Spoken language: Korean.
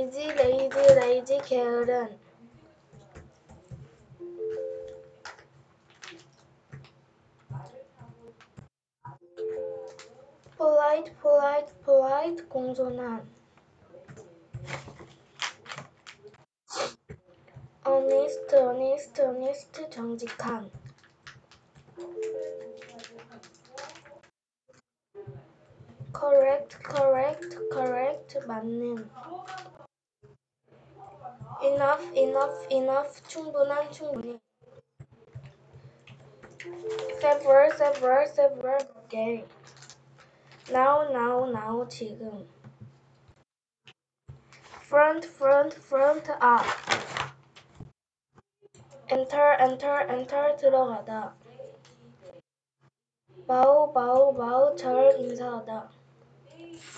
레이지 게으른 polite 공손한 honest 정직한 correct 맞는 enough 충분히 several 개 now 지금 front 앞 enter 들어가다 bow 절 인사하다